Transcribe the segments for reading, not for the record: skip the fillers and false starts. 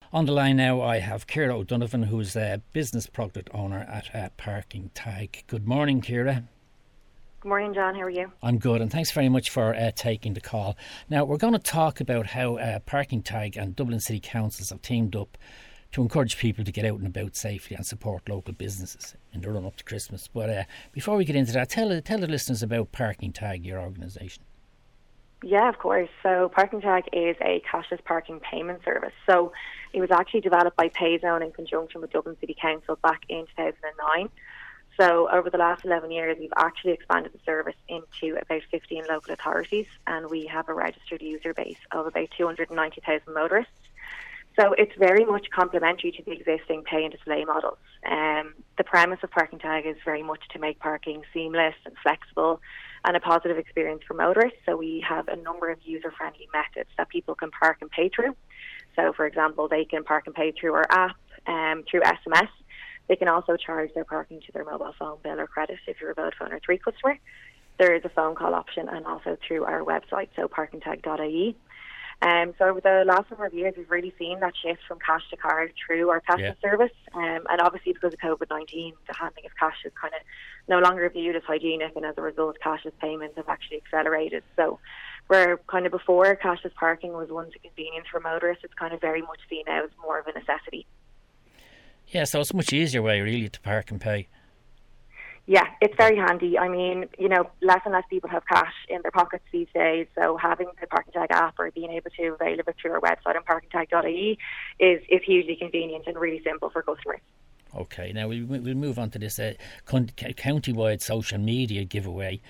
On the line now, I have Ciara O'Donovan, who's a business product owner at Parking Tag. Good morning, Ciara. Good morning, John. How are you? I'm good, and thanks very much for taking the call. Now, we're going to talk about how Parking Tag and Dublin City Councils have teamed up to encourage people to get out and about safely and support local businesses in the run-up to Christmas. But before we get into that, tell the listeners about Parking Tag, your organisation. Yeah, of course. So Parking Tag is a cashless parking payment service. So it was actually developed by Payzone in conjunction with Dublin City Council back in 2009. So over the last 11 years, we've actually expanded the service into about 15 local authorities, and we have a registered user base of about 290,000 motorists. So it's very much complementary to the existing pay and display models. The premise of Parking Tag is very much to make parking seamless and flexible and a positive experience for motorists. So we have a number of user-friendly methods that people can park and pay through. So, for example, they can park and pay through our app, through SMS. They can also charge their parking to their mobile phone bill or credit if you're a Vodafone or 3 customer. There is a phone call option, and also through our website, so parkingtag.ie. So over the last number of years, we've really seen that shift from cash to card through our cashless service. And obviously because of COVID-19, the handling of cash is kind of no longer viewed as hygienic, and as a result, cashless payments have actually accelerated. So where kind of before cashless parking was once a convenience for motorists, it's kind of very much seen now as more of a necessity. Yeah, so it's a much easier way really to park and pay. Yeah, it's very handy. I mean, less and less people have cash in their pockets these days, so having the Parking Tag app or being able to avail of it through our website on parkingtag.ie is hugely convenient and really simple for customers. Okay, now we'll move on to this county-wide social media giveaway.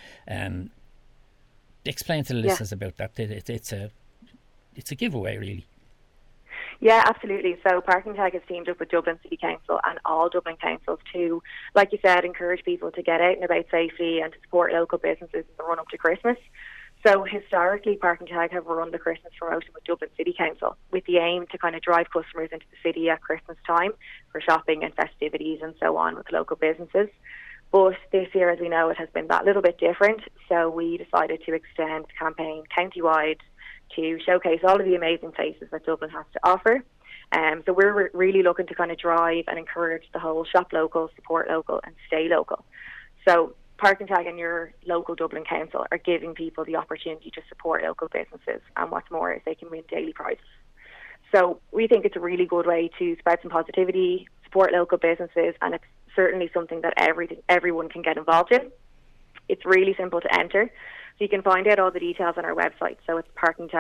Explain to the listeners about that. It's a giveaway, really. Yeah, absolutely. So Parking Tag has teamed up with Dublin City Council and all Dublin councils to, like you said, encourage people to get out and about safely and to support local businesses in the run-up to Christmas. So historically, Parking Tag have run the Christmas promotion with Dublin City Council with the aim to kind of drive customers into the city at Christmas time for shopping and festivities and so on with local businesses. But this year, as we know, it has been that little bit different. So we decided to extend the campaign county-wide to showcase all of the amazing places that Dublin has to offer. So we're really looking to kind of drive and encourage the whole shop local, support local and stay local. So Parking Tag and your local Dublin Council are giving people the opportunity to support local businesses, and what's more is they can win daily prizes. So we think it's a really good way to spread some positivity, support local businesses, and it's certainly something that everyone can get involved in. It's really simple to enter. So you can find out all the details on our website. So it's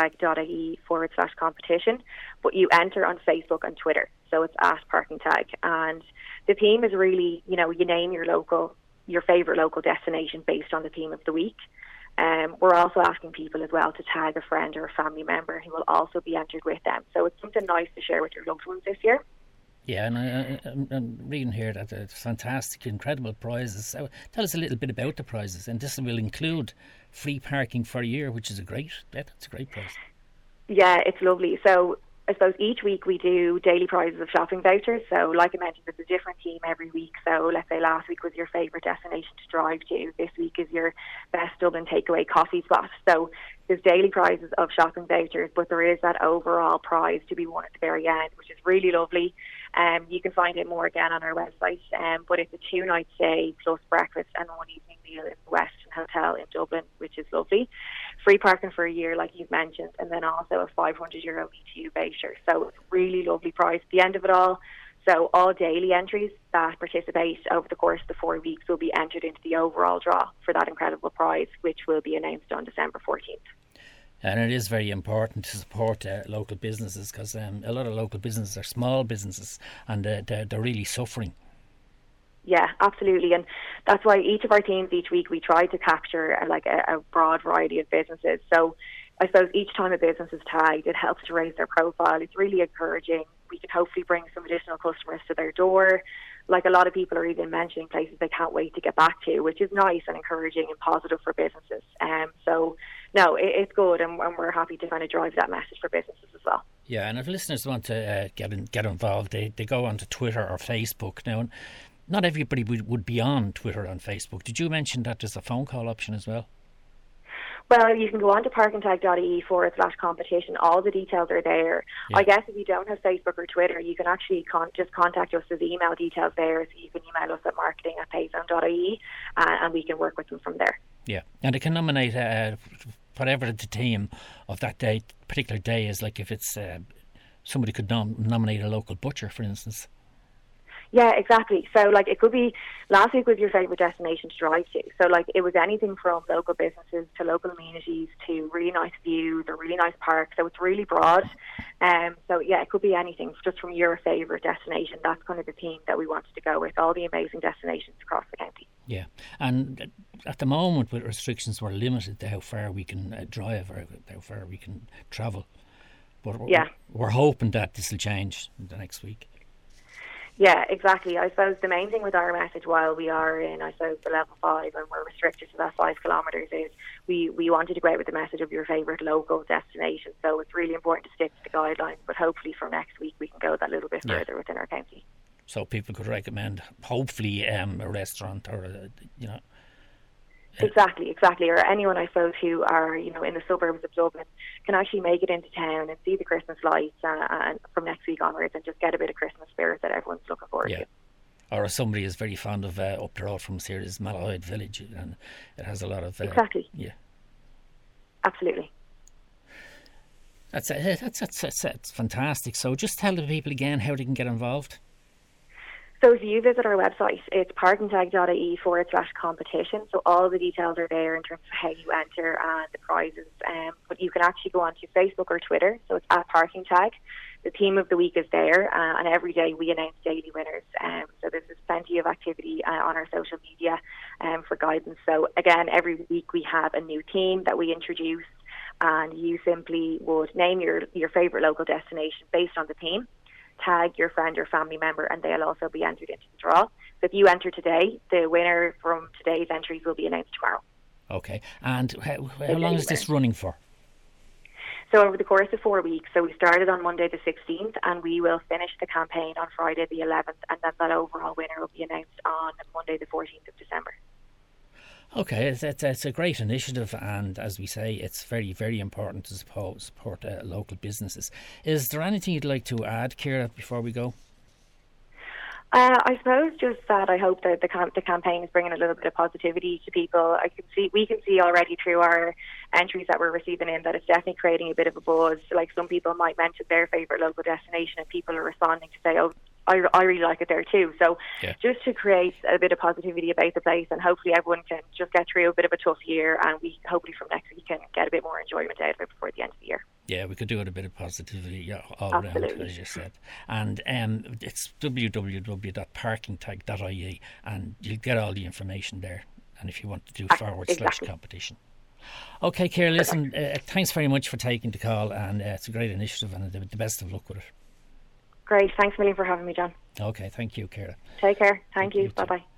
parkingtag.ie/competition. But you enter on Facebook and Twitter. So it's @parkingtag. And the theme is really, you name your favourite local destination based on the theme of the week. We're also asking people as well to tag a friend or a family member who will also be entered with them. So it's something nice to share with your loved ones this year. Yeah, and I'm reading here that it's fantastic, incredible prizes. So tell us a little bit about the prizes, and this will include free parking for a year, which is that's a great prize. Yeah, it's lovely. So I suppose each week we do daily prizes of shopping vouchers. So like I mentioned, there's a different theme every week. So let's say last week was your favourite destination to drive to. This week is your best Dublin takeaway coffee spot. So there's daily prizes of shopping vouchers, but there is that overall prize to be won at the very end, which is really lovely. You can find out more again on our website, but it's a 2-night stay plus breakfast and 1 evening meal in the Westin Hotel in Dublin, which is lovely. Free parking for a year, like you've mentioned, and then also a €500 BTU voucher. So it's a really lovely prize at the end of it all. So all daily entries that participate over the course of the 4 weeks will be entered into the overall draw for that incredible prize, which will be announced on December 14th. And it is very important to support local businesses, because a lot of local businesses are small businesses, and they're really suffering. Yeah, absolutely. And that's why each of our teams each week we try to capture a broad variety of businesses. So I suppose each time a business is tagged, it helps to raise their profile. It's really encouraging. We can hopefully bring some additional customers to their door. Like, a lot of people are even mentioning places they can't wait to get back to, which is nice and encouraging and positive for businesses. So no, it's good, and we're happy to kind of drive that message for businesses as well. Yeah, and if listeners want to get involved, they go onto Twitter or Facebook. Now, not everybody would be on Twitter and Facebook. Did you mention that there's a phone call option as well? Well, you can go on to parkingtag.ie/competition. All the details are there. Yeah. I guess if you don't have Facebook or Twitter, you can actually just contact us. There's email details there, so you can email us at marketing@payzone.ie, and we can work with them from there. Yeah, and they can nominate whatever the theme of that day, particular day is. Like if it's somebody could nominate a local butcher, for instance. Yeah, exactly. So, like, it could be, last week was your favourite destination to drive to. So, like, it was anything from local businesses to local amenities to really nice views or really nice parks. So it's really broad. So, yeah, it could be anything just from your favourite destination. That's kind of the theme that we wanted to go with, all the amazing destinations across the county. Yeah, and at the moment with restrictions, we're limited to how far we can drive or how far we can travel. But we're hoping that this will change in the next week. Yeah, exactly. I suppose the main thing with our message while we are in, I suppose, the level 5 and we're restricted to that 5 kilometres is we wanted to go out with the message of your favourite local destination. So it's really important to stick to the guidelines, but hopefully from next week we can go that little bit further within our county. So people could recommend, hopefully, a restaurant or, Exactly. Or anyone, I suppose, who are, in the suburbs of Dublin can actually make it into town and see the Christmas lights and from next week onwards and just get a bit of Christmas spirit that everyone's looking forward to. Or if somebody is very fond of up the road from us here is Malahide Village, and it has a lot of... exactly. Yeah. Absolutely. That's fantastic. So just tell the people again how they can get involved. So if you visit our website, it's parkingtag.ie/competition. So all the details are there in terms of how you enter and the prizes. But you can actually go onto Facebook or Twitter. So it's at parkingtag. The theme of the week is there, and every day we announce daily winners. So there's plenty of activity on our social media for guidance. So again, every week we have a new theme that we introduce, and you simply would name your favourite local destination based on the theme. Tag your friend or family member, and they'll also be entered into the draw. So if you enter today, the winner from today's entries will be announced tomorrow. Okay. And how long is this running for? So over the course of 4 weeks. So we started on Monday the 16th, and we will finish the campaign on Friday the 11th, and then that overall winner will be announced on Monday the 14th of December. Okay, it's a great initiative, and as we say, it's very, very important to support local businesses. Is there anything you'd like to add, Ciara, before we go? I suppose just that I hope that the campaign is bringing a little bit of positivity to people. We can see already through our entries that we're receiving in that it's definitely creating a bit of a buzz. Like some people might mention their favourite local destination, and people are responding to say, "Oh, I really like it there too." So just to create a bit of positivity about the place, and hopefully everyone can just get through a bit of a tough year, and we hopefully from next week can get a bit more enjoyment out of it before the end of the year. Yeah, we could do it a bit of positivity all around, as you said. And it's www.parkingtag.ie, and you'll get all the information there. And if you want to do /competition. Okay, Ciara, listen, thanks very much for taking the call, and it's a great initiative, and the best of luck with it. Great. Thanks a million for having me, John. Okay, thank you, Ciara. Take care. Thank you. Bye-bye.